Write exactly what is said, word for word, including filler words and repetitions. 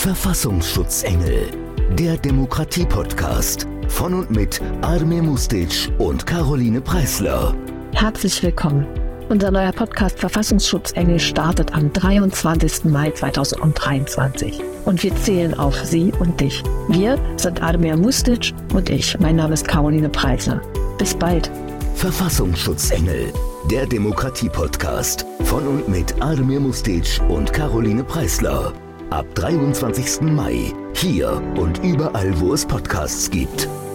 Verfassungsschutzengel, der Demokratie-Podcast von und mit Armir Mustić und Caroline Preisler. Herzlich willkommen. Unser neuer Podcast Verfassungsschutzengel startet am dreiundzwanzigsten Mai zweitausenddreiundzwanzig. Und wir zählen auf Sie und dich. Wir sind Armir Mustić und ich. Mein Name ist Caroline Preisler. Bis bald. Verfassungsschutzengel, der Demokratie-Podcast von und mit Armir Mustić und Caroline Preisler. Ab dreiundzwanzigsten Mai, hier und überall, wo es Podcasts gibt.